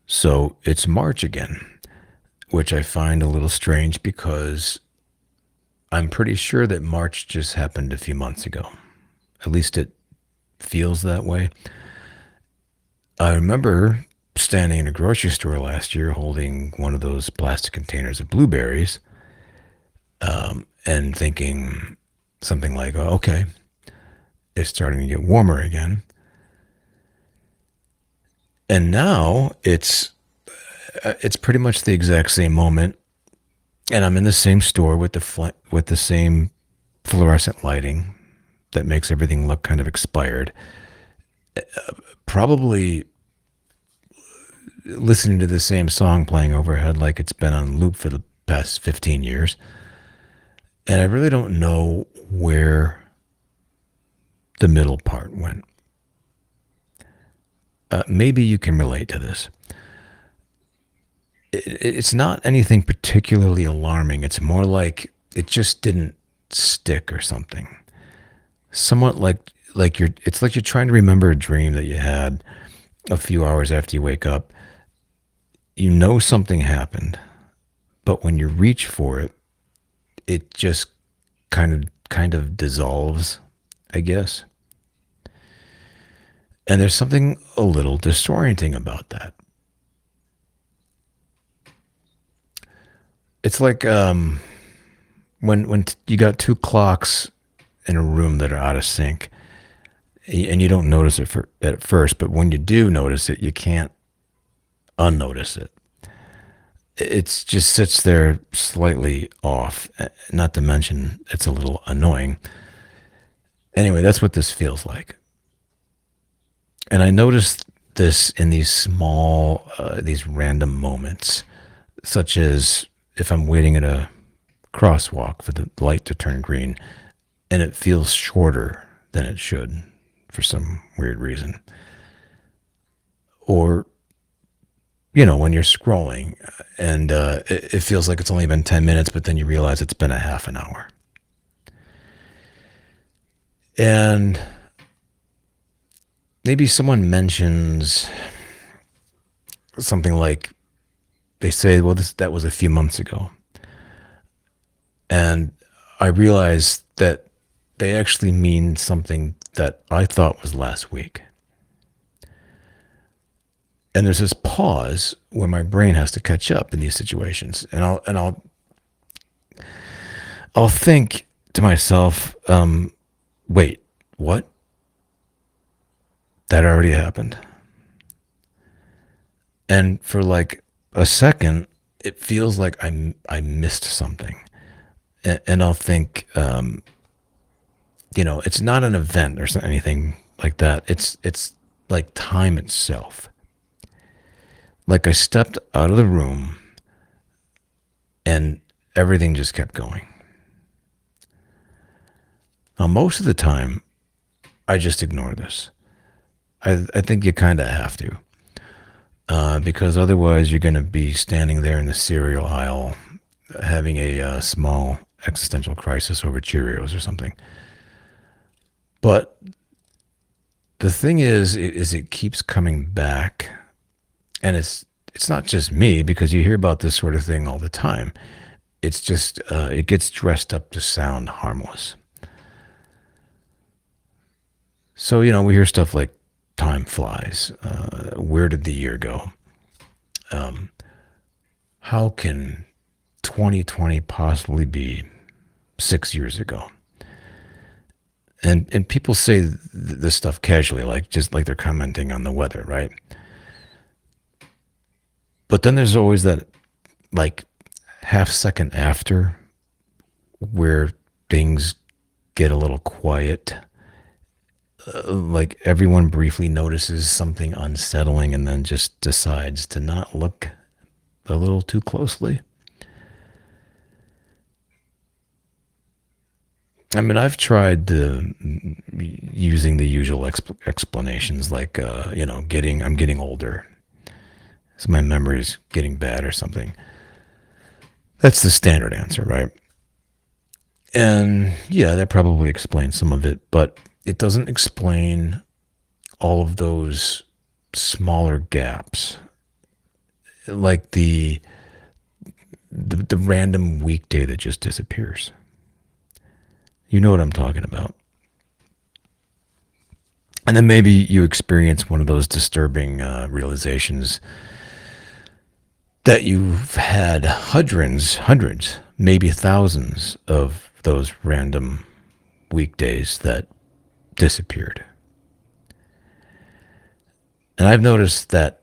So it's March again, which I find a little strange because I'm pretty sure that March just happened a few months ago. At least it feels that way. I remember standing in a grocery store last year holding one of those plastic containers of blueberries and thinking something like, "Oh, okay, it's starting to get warmer again." And now it's pretty much the exact same moment, and I'm in the same store with with the same fluorescent lighting that makes everything look kind of expired. Probably listening to the same song playing overhead like it's been on loop for the past 15 years. And I really don't know where the middle part went. Maybe you can relate to this. It's not anything particularly alarming. It's more like it just didn't stick or something. Somewhat like it's like you're trying to remember a dream that you had a few hours after you wake up. You know something happened, but when you reach for it, it just kind of dissolves, I guess. And there's something a little disorienting about that. It's like when you got two clocks in a room that are out of sync, and you don't notice it at first, but when you do notice it, you can't unnotice it. It just sits there slightly off. Not to mention, it's a little annoying. Anyway, that's what this feels like. And I noticed this in these random moments, such as if I'm waiting at a crosswalk for the light to turn green and it feels shorter than it should for some weird reason. Or, when you're scrolling and it feels like it's only been 10 minutes, but then you realize it's been a half an hour. And maybe someone mentions something like they say, well, that was a few months ago. And I realized that they actually mean something that I thought was last week. And there's this pause where my brain has to catch up in these situations, and I'll think to myself, "Wait, what? That already happened?" And for like a second, it feels like I missed something, and I'll think, it's not an event or anything like that. It's like time itself. Like I stepped out of the room and everything just kept going. Now, most of the time, I just ignore this. I think you kind of have to, because otherwise, you're going to be standing there in the cereal aisle having a small existential crisis over Cheerios or something. But the thing is it keeps coming back, and it's not just me because you hear about this sort of thing all the time. It's just it gets dressed up to sound harmless. So we hear stuff like "time flies." Where did the year go? Um, how can 2020 possibly be 6 years ago? And people say this stuff casually, like just like they're commenting on the weather, right? But then there's always that like half second after where things get a little quiet. Like everyone briefly notices something unsettling and then just decides to not look a little too closely. I mean, I've tried using the usual explanations like, I'm getting older, so my memory's getting bad or something. That's the standard answer, right? And yeah, that probably explains some of it, but it doesn't explain all of those smaller gaps. like the random weekday that just disappears. You know what I'm talking about. And then maybe you experience one of those disturbing realizations that you've had hundreds, maybe thousands of those random weekdays that disappeared. And I've noticed that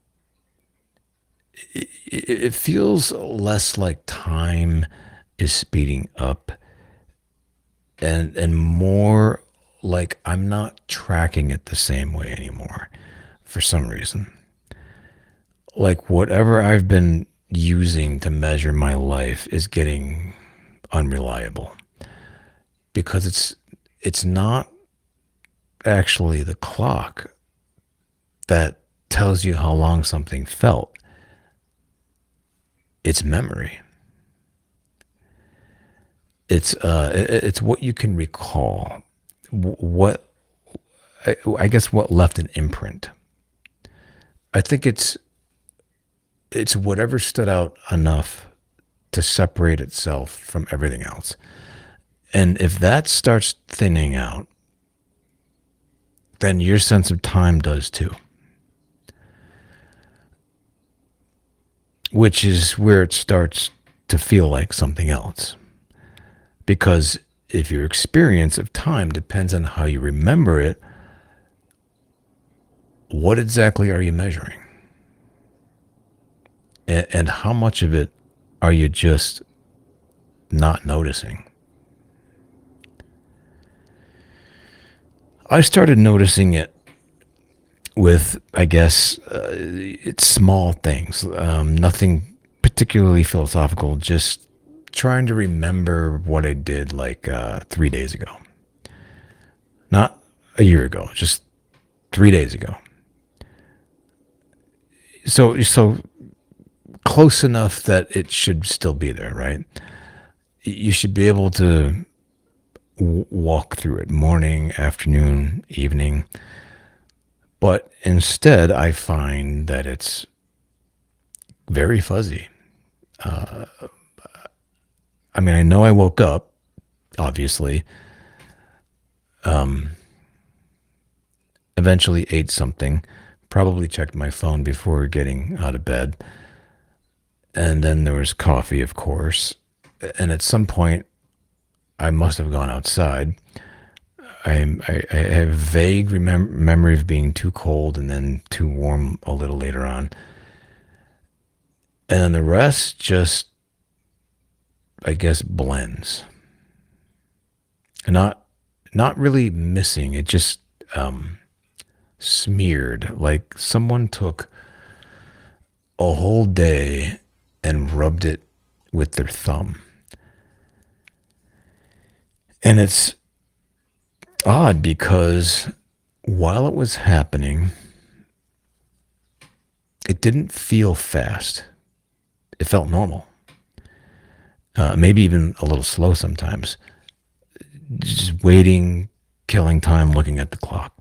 it feels less like time is speeding up and more like I'm not tracking it the same way anymore for some reason. Like whatever I've been using to measure my life is getting unreliable because it's not actually the clock that tells you how long something felt. It's memory. It's what you can recall. What I guess what left an imprint. I think it's whatever stood out enough to separate itself from everything else. And if that starts thinning out, then your sense of time does too, which is where it starts to feel like something else. Because if your experience of time depends on how you remember it, what exactly are you measuring? And how much of it are you just not noticing? I started noticing it with, I guess, it's small things, nothing particularly philosophical, just trying to remember what I did like 3 days ago. Not a year ago, just 3 days ago. So close enough that it should still be there, right? You should be able to walk through it morning, afternoon, evening. But instead, I find that it's very fuzzy. Uh, I mean, I know I woke up, obviously, um, eventually ate something, probably checked my phone before getting out of bed. And then there was coffee, of course. And at some point, I must have gone outside. I have a vague memory of being too cold and then too warm a little later on. And then the rest just, I guess, blends. And not really missing. It just smeared. Like someone took a whole day and rubbed it with their thumb. And it's odd because while it was happening, it didn't feel fast. It felt normal. Maybe even a little slow sometimes. Just waiting, killing time, looking at the clock.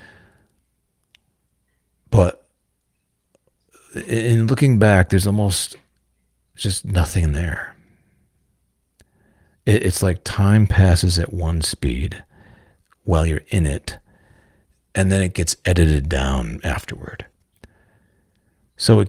But in looking back, there's almost just nothing there. It's like time passes at one speed while you're in it, and then it gets edited down afterward. So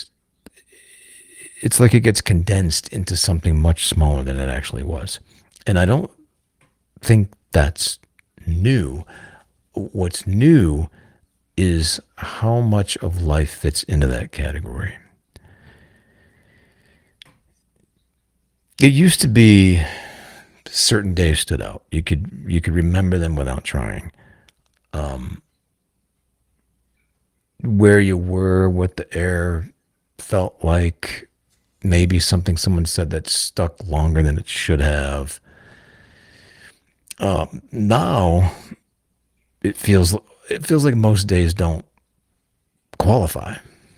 it's like it gets condensed into something much smaller than it actually was. And I don't think that's new. What's new is how much of life fits into that category. It used to be certain days stood out. You could remember them without trying. Um, where you were, what the air felt like, maybe something someone said that stuck longer than it should have. Now it feels it feels like most days don't qualify.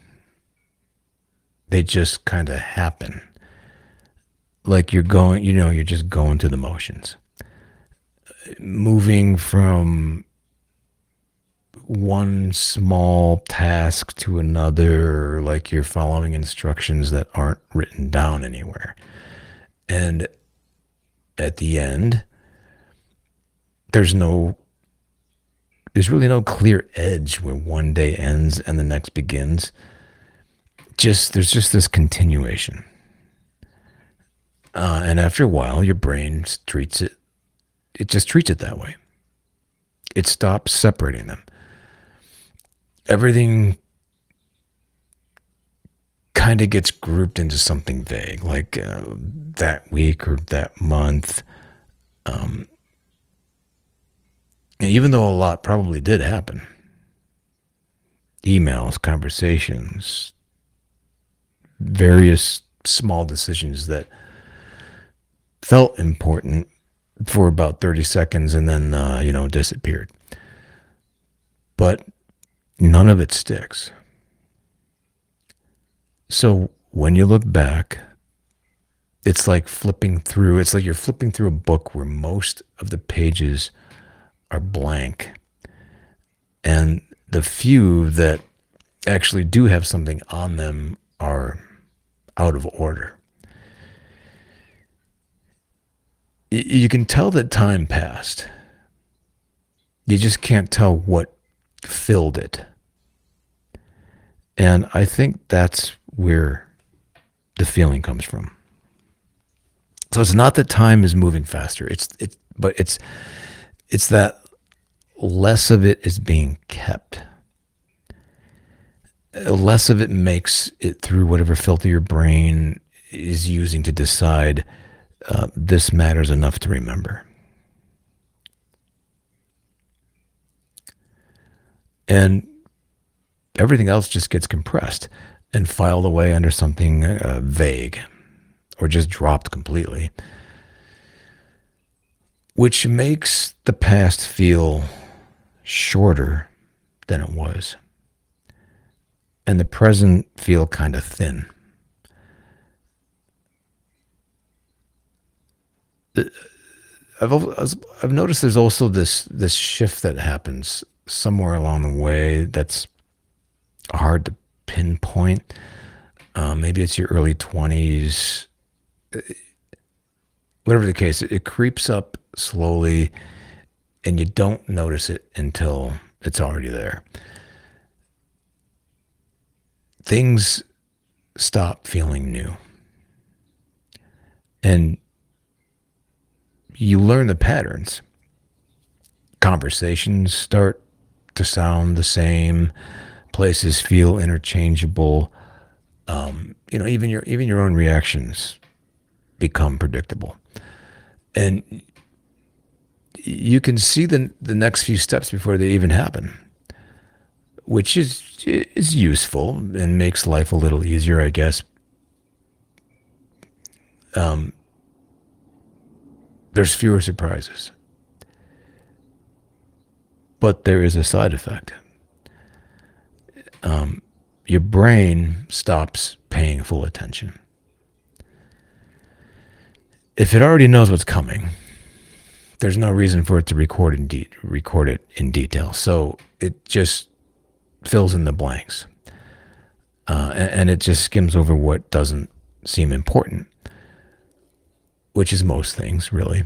They just kind of happen. Like you're going, you're just going through the motions. Moving from one small task to another, like you're following instructions that aren't written down anywhere. And at the end, there's no there's really no clear edge where one day ends and the next begins. Just there's just this continuation. And after a while, your brain treats it. It just treats it that way. It stops separating them. Everything kind of gets grouped into something vague, like that week or that month. Um, Even though a lot probably did happen, emails, conversations, various small decisions that felt important for about 30 seconds and then, disappeared. But none of it sticks. So when you look back, it's like you're flipping through a book where most of the pages are blank. And the few that actually do have something on them are out of order. You can tell that time passed. You just can't tell what filled it. And I think that's where the feeling comes from. So it's not that time is moving faster. It's that less of it is being kept. Less of it makes it through whatever filter your brain is using to decide this matters enough to remember. And everything else just gets compressed and filed away under something vague or just dropped completely, which makes the past feel shorter than it was and the present feel kind of thin. I've noticed there's also this shift that happens somewhere along the way that's hard to pinpoint. Maybe it's your early 20s. Whatever the case, it creeps up slowly and you don't notice it until it's already there. Things stop feeling new. And you learn the patterns. Conversations start to sound the same. Places feel interchangeable. Even your own reactions become predictable, and you can see the next few steps before they even happen, which is useful and makes life a little easier, I guess. Um, there's fewer surprises, but there is a side effect. Your brain stops paying full attention. If it already knows what's coming, there's no reason for it to record it in detail. So it just fills in the blanks, and it just skims over what doesn't seem important, which is most things, really.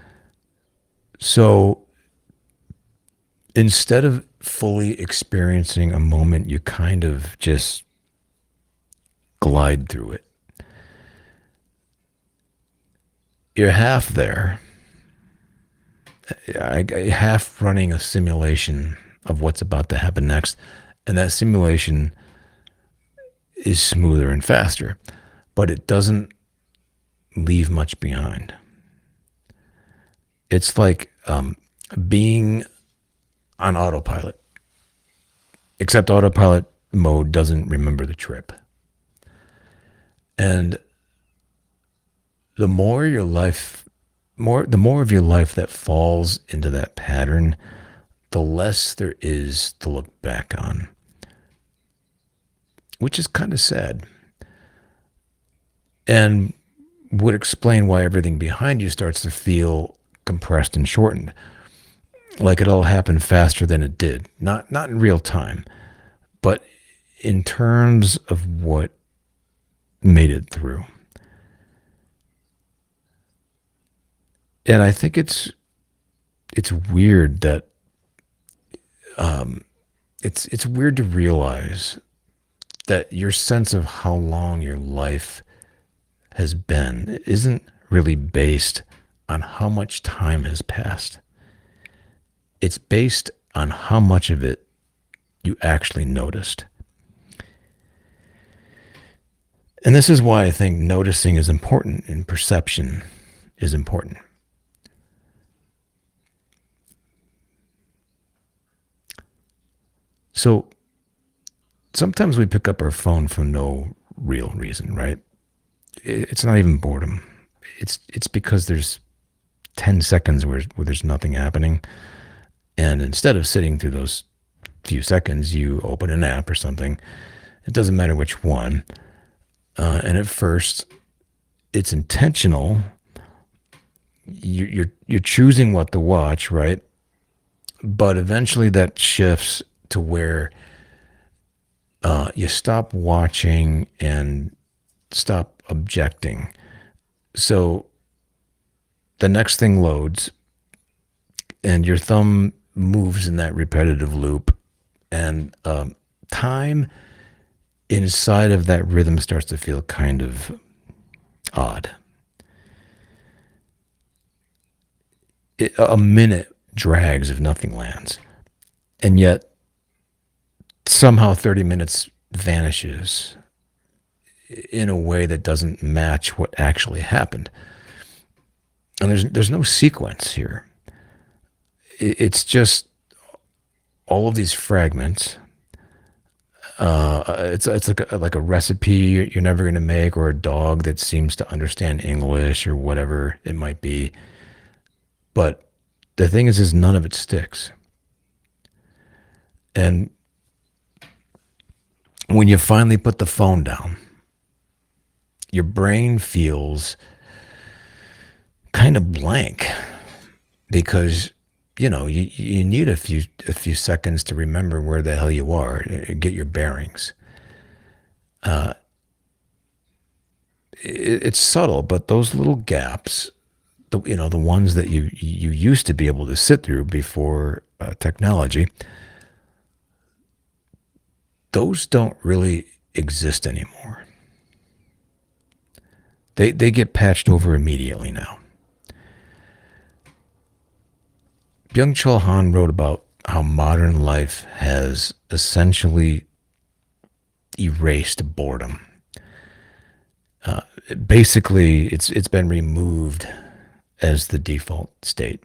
So instead of fully experiencing a moment, you kind of just glide through it. You're half there, half running a simulation of what's about to happen next, and that simulation is smoother and faster, but it doesn't leave much behind. It's like being on autopilot, except autopilot mode doesn't remember the trip. And the more your life, the more of your life that falls into that pattern, the less there is to look back on, which is kind of sad and would explain why everything behind you starts to feel compressed and shortened. like it all happened faster than it did. Not in real time, but in terms of what made it through. And I think it's weird that it's weird to realize that your sense of how long your life has been isn't really based on how much time has passed. It's based on how much of it you actually noticed. And this is why I think noticing is important and perception is important. So sometimes we pick up our phone for no real reason, right? It's not even boredom. It's because there's 10 seconds where there's nothing happening. And instead of sitting through those few seconds, you open an app or something. It doesn't matter which one. And at first, it's intentional. You're choosing what to watch, right? But eventually, that shifts to where you stop watching and stop objecting. So the next thing loads, and your thumb moves in that repetitive loop, and time inside of that rhythm starts to feel kind of odd. A minute drags if nothing lands, and yet somehow 30 minutes vanishes in a way that doesn't match what actually happened. And there's no sequence here. It's just all of these fragments. It's like a recipe you're never going to make, or a dog that seems to understand English, or whatever it might be. But the thing is none of it sticks. And when you finally put the phone down, your brain feels kind of blank, because you need a few seconds to remember where the hell you are, get your bearings. Uh, it's subtle, but those little gaps, the ones that you used to be able to sit through before technology, those don't really exist anymore. They get patched over immediately now. Byung Chul Han wrote about how modern life has essentially erased boredom. Uh, Basically, it's been removed as the default state.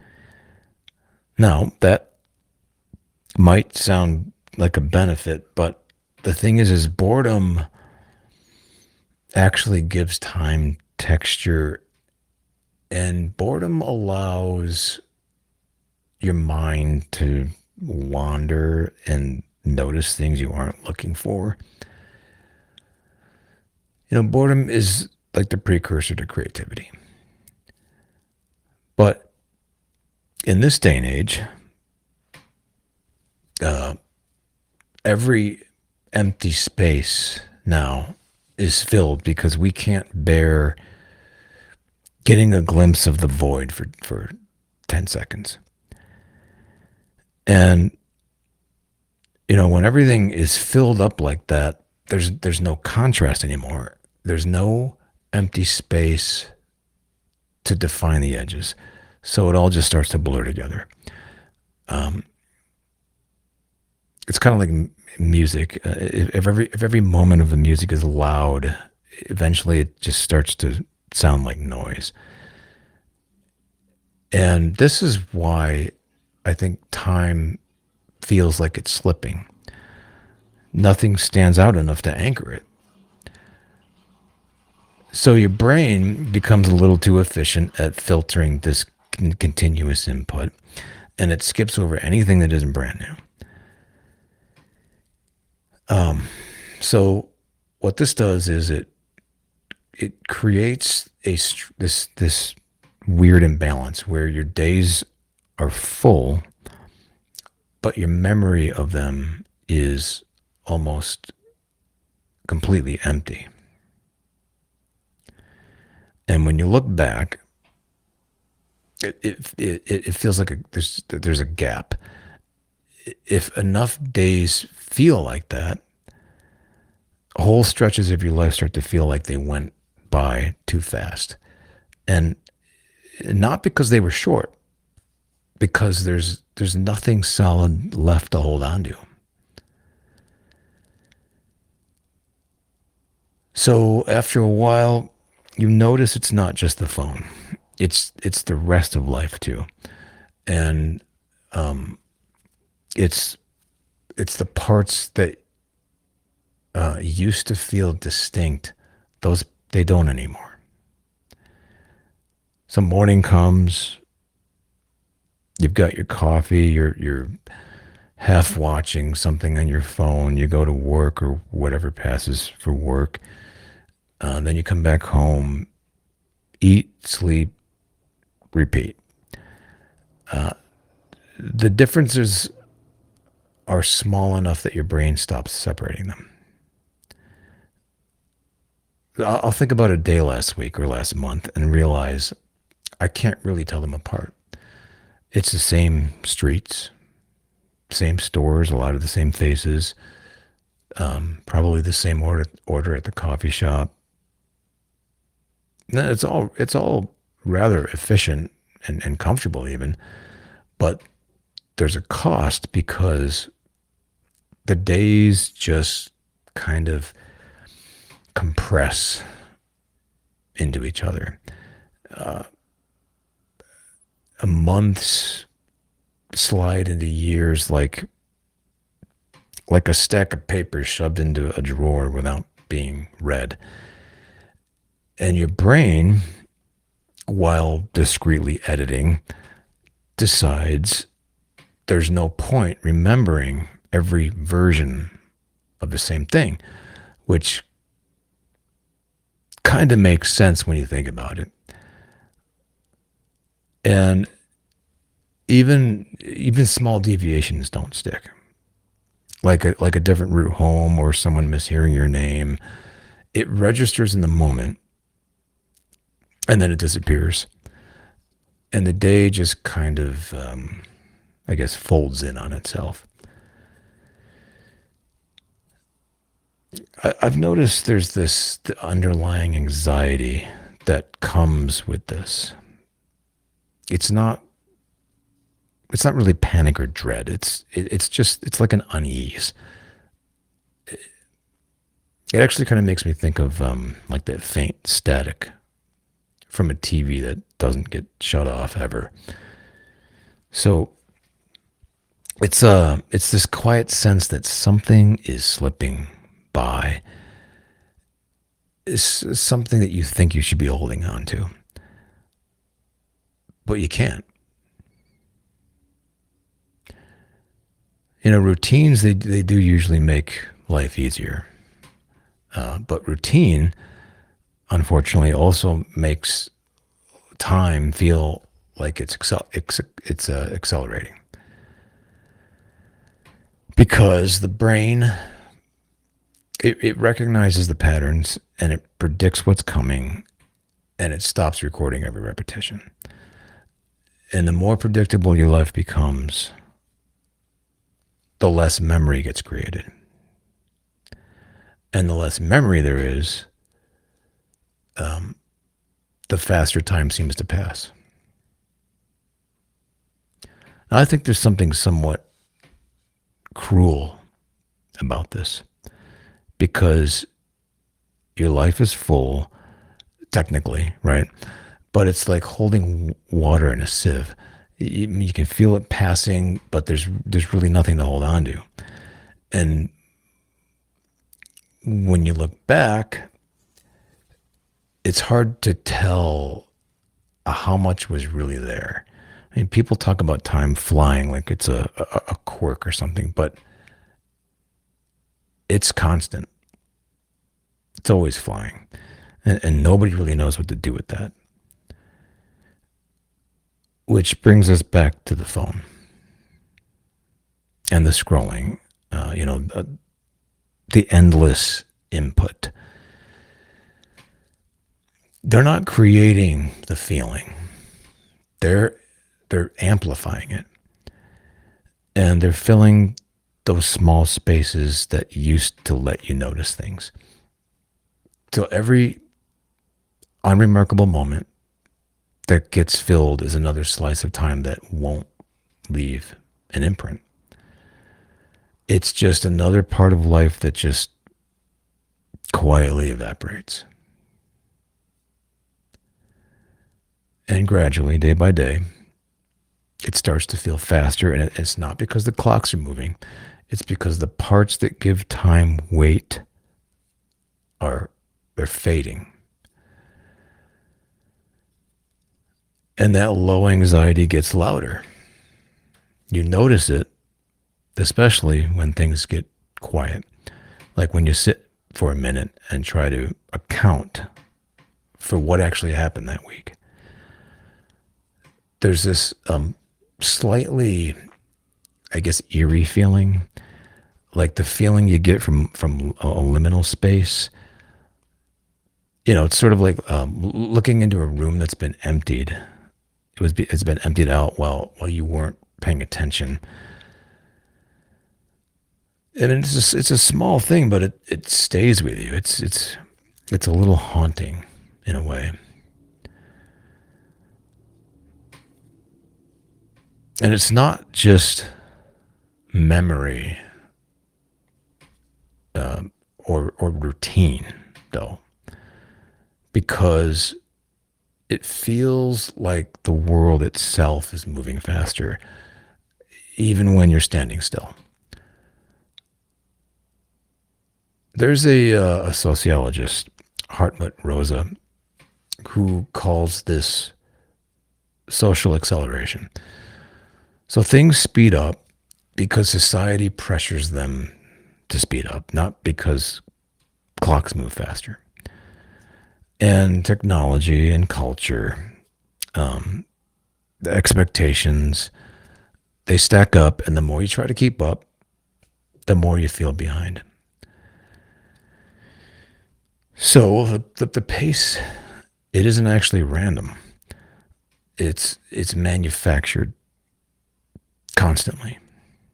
Now, that might sound like a benefit, but the thing is boredom actually gives time texture, and boredom allows your mind to wander and notice things you aren't looking for. Boredom is like the precursor to creativity. But in this day and age, uh, every empty space now is filled because we can't bear getting a glimpse of the void for 10 seconds. And, when everything is filled up like that, there's no contrast anymore. There's no empty space to define the edges. So it all just starts to blur together. Um, it's kind of like music. If every moment of the music is loud, eventually it just starts to sound like noise. And this is why I think time feels like it's slipping. Nothing stands out enough to anchor it. So your brain becomes a little too efficient at filtering this continuous input, and it skips over anything that isn't brand new. So what this does is it creates this weird imbalance where your days are full, but your memory of them is almost completely empty. And when you look back, it feels like there's a gap. If enough days feel like that, whole stretches of your life start to feel like they went by too fast. And not because they were short, because there's nothing solid left to hold on to. So after a while, you notice it's not just the phone. It's the rest of life too. And it's it's the parts that used to feel distinct. Those, they don't anymore. So morning comes, you've got your coffee, you're half watching something on your phone, you go to work or whatever passes for work, then you come back home, eat, sleep, repeat. The differences are small enough that your brain stops separating them. I'll think about a day last week or last month and realize I can't really tell them apart. It's the same streets, same stores, a lot of the same faces, probably the same order at the coffee shop. No, it's all rather efficient and comfortable even, but there's a cost because the days just kind of compress into each other. A month's slide into years like a stack of papers shoved into a drawer without being read. And your brain, while discreetly editing, decides there's no point remembering every version of the same thing, which kind of makes sense when you think about it. And even small deviations don't stick. Like a different route home or someone mishearing your name, it registers in the moment and then it disappears. And the day just kind of, I guess, folds in on itself. I've noticed there's this the underlying anxiety that comes with this. It's not it's not really panic or dread. It's just it's like an unease. It actually kind of makes me think of like that faint static from a TV that doesn't get shut off ever. So it's this quiet sense that something is slipping by. It's something that you think you should be holding on to, but you can't. Routines, they do usually make life easier. But routine, unfortunately, also makes time feel like it's accelerating because the brain, it recognizes the patterns and it predicts what's coming and it stops recording every repetition. And the more predictable your life becomes, the less memory gets created. And the less memory there is, the faster time seems to pass. I think there's something somewhat cruel about this because your life is full, technically, right? But it's like holding water in a sieve. You can feel it passing, but there's really nothing to hold on to. And when you look back, it's hard to tell how much was really there. I mean, people talk about time flying like it's a quirk or something, but it's constant. It's always flying. And, nobody really knows what to do with that. which brings us back to the phone and the scrolling, the endless input. They're not creating the feeling. They're they're amplifying it, and they're filling those small spaces that used to let you notice things. So every unremarkable moment that gets filled is another slice of time that won't leave an imprint. It's just another part of life that just quietly evaporates. And gradually, day by day, it starts to feel faster. And it's not because the clocks are moving, it's because the parts that give time weight are they're fading. And that low anxiety gets louder. You notice it, especially when things get quiet. Like when you sit for a minute and try to account for what actually happened that week. There's this slightly, I guess, eerie feeling, like the feeling you get from a liminal space. It's sort of like looking into a room that's been emptied. It's been emptied out while you weren't paying attention. And it's a small thing, but it stays with you. It's a little haunting in a way. And it's not just memory or routine, though, because it feels like the world itself is moving faster, even when you're standing still. There's a sociologist, Hartmut Rosa, who calls this social acceleration. So things speed up because society pressures them to speed up, not because clocks move faster. And technology and culture, the expectations, they stack up. And the more you try to keep up, the more you feel behind. So the pace, it isn't actually random. It's manufactured constantly.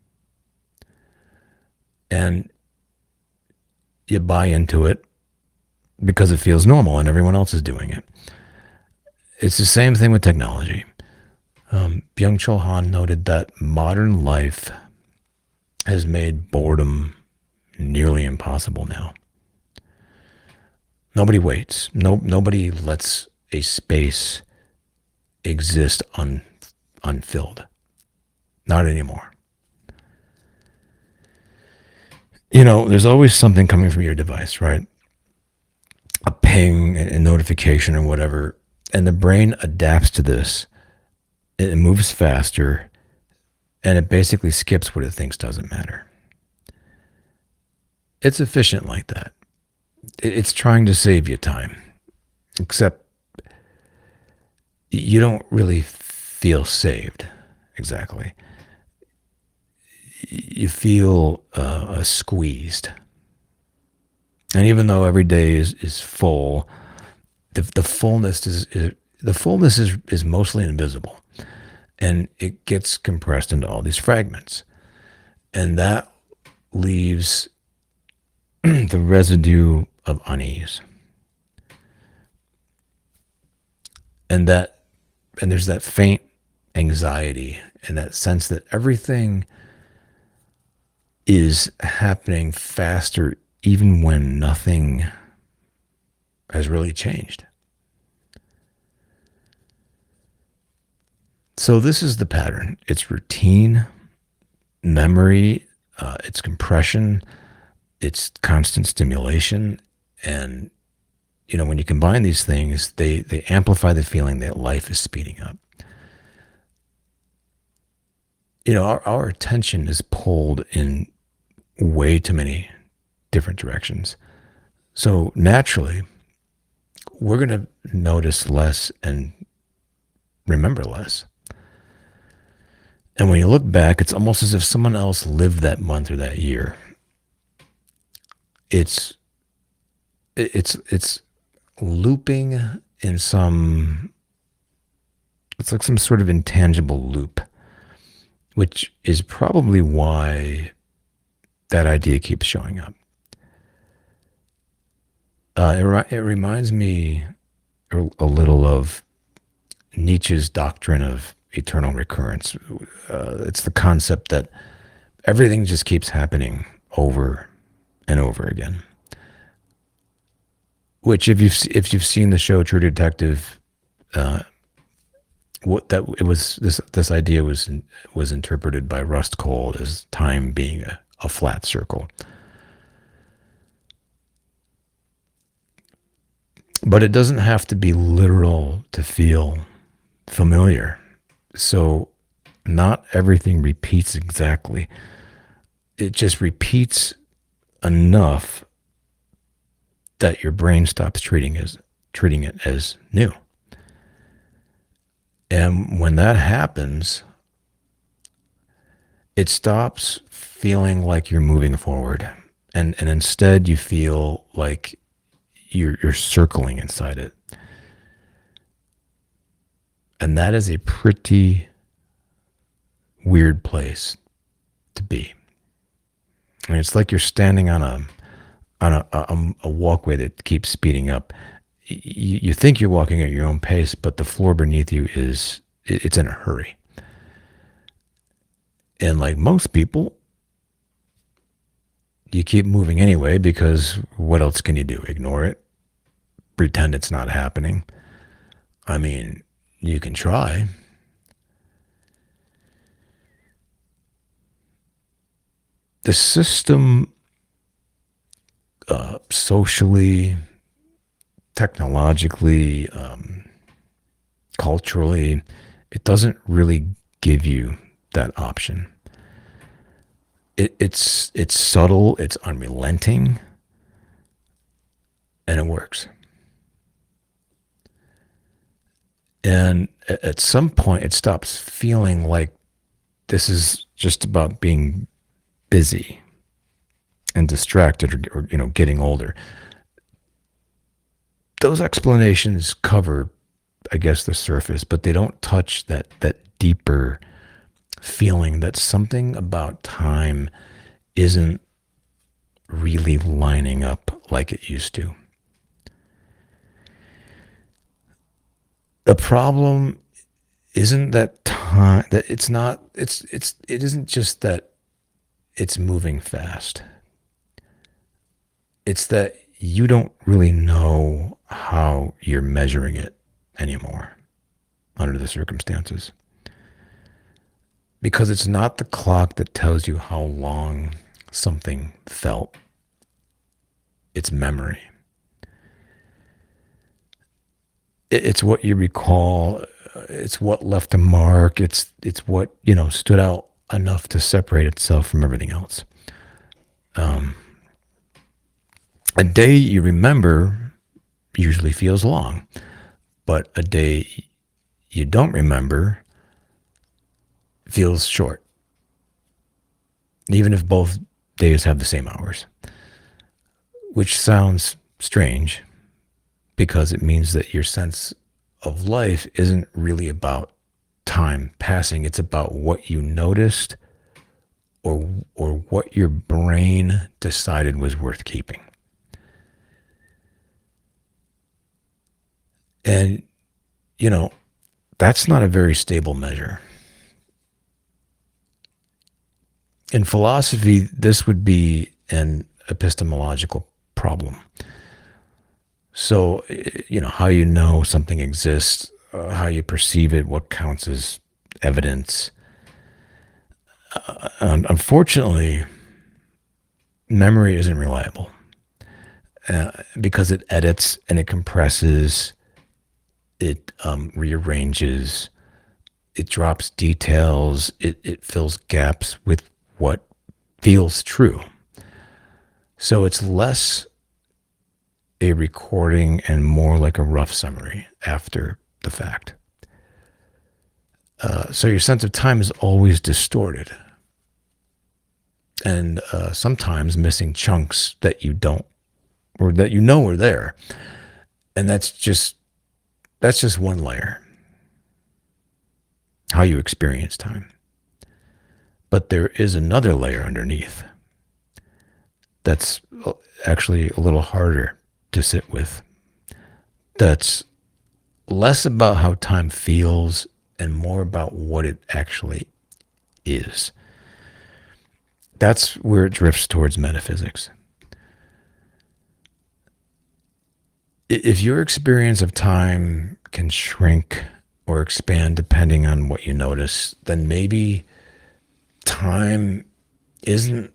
And you buy into it because it feels normal and everyone else is doing it. It's the same thing with technology. Byung-Chul Han noted that modern life has made boredom nearly impossible now. Nobody waits. Nobody lets a space exist unfilled. Not anymore. There's always something coming from your device, right? A ping, a notification, or whatever. And the brain adapts to this. It moves faster, and it basically skips what it thinks doesn't matter. It's efficient like that. It's trying to save you time, except you don't really feel saved exactly. You feel squeezed. And even though every day is full, the fullness is mostly invisible, and it gets compressed into all these fragments, and that leaves the residue of unease, and there's that faint anxiety and that sense that everything is happening faster, even when nothing has really changed. So this is the pattern. It's routine, memory, it's compression, it's constant stimulation. And when you combine these things, they amplify the feeling that life is speeding up. Our attention is pulled in way too many different directions. So naturally, we're going to notice less and remember less. And when you look back, it's almost as if someone else lived that month or that year. It's it's looping in some. It's like some sort of intangible loop, which is probably why that idea keeps showing up. It reminds me a little of Nietzsche's doctrine of eternal recurrence. It's the concept that everything just keeps happening over and over again. Which, if you've seen the show True Detective, uh, what that it was this idea was interpreted by Rust Cohle as time being a flat circle. But it doesn't have to be literal to feel familiar. So not everything repeats exactly. It just repeats enough that your brain stops treating it as new. And when that happens, it stops feeling like you're moving forward. And instead you feel like you're circling inside it. And that is a pretty weird place to be. I mean, it's like you're standing on a walkway that keeps speeding up. You think you're walking at your own pace, but the floor beneath you it's in a hurry. And like most people, you keep moving anyway because what else can you do? Ignore it? Pretend it's not happening? I mean, you can try. The system, socially, technologically, culturally, it doesn't really give you that option. It's subtle, it's unrelenting, and it works. And at some point, it stops feeling like this is just about being busy and distracted, or getting older. Those explanations cover, I guess, the surface, but they don't touch that deeper feeling that something about time isn't really lining up like it used to. The problem isn't that time that it's not it isn't just that it's moving fast. It's that you don't really know how you're measuring it anymore under the circumstances. Because it's not the clock that tells you how long something felt, it's memory. It's what you recall, it's what left a mark, it's what, stood out enough to separate itself from everything else. Um, a day you remember usually feels long, but a day you don't remember feels short, even if both days have the same hours, which sounds strange because it means that your sense of life isn't really about time passing. It's about what you noticed, or what your brain decided was worth keeping. And, you know, that's not a very stable measure. In philosophy, this would be an epistemological problem. So, how you know something exists, how you perceive it, what counts as evidence. Unfortunately, memory isn't reliable, because it edits and it compresses, it rearranges, it drops details, it fills gaps with what feels true. So it's less a recording and more like a rough summary after the fact. So your sense of time is always distorted, and sometimes missing chunks that you don't, or that you know are there, and that's just one layer, how you experience time. But there is another layer underneath that's actually a little harder to sit with. That's less about how time feels and more about what it actually is. That's where it drifts towards metaphysics. If your experience of time can shrink or expand depending on what you notice, then maybe time isn't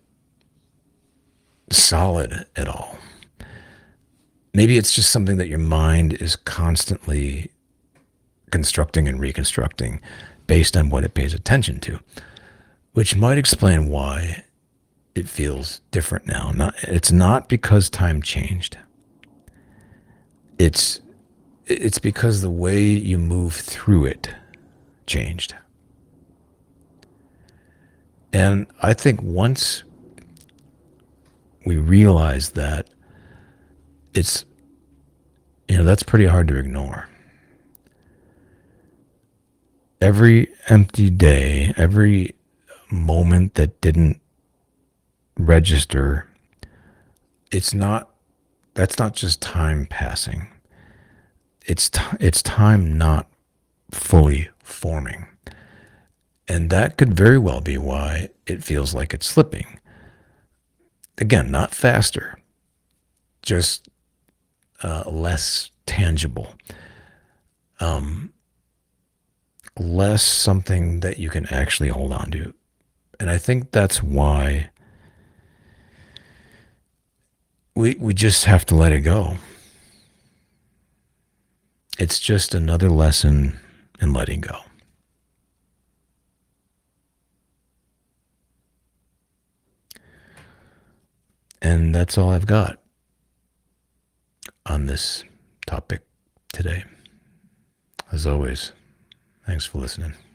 solid at all. Maybe it's just something that your mind is constantly constructing and reconstructing based on what it pays attention to, which might explain why it feels different now. It's not because time changed. It's it's because the way you move through it changed. And I think once we realize that, it's that's pretty hard to ignore. Every empty day, every moment that didn't register, it's not that's not just time passing. It's time not fully forming. And that could very well be why it feels like it's slipping. Again, not faster, just less tangible, um, less something that you can actually hold on to. And I think that's why we just have to let it go. It's just another lesson in letting go. And that's all I've got on this topic today. As always, thanks for listening.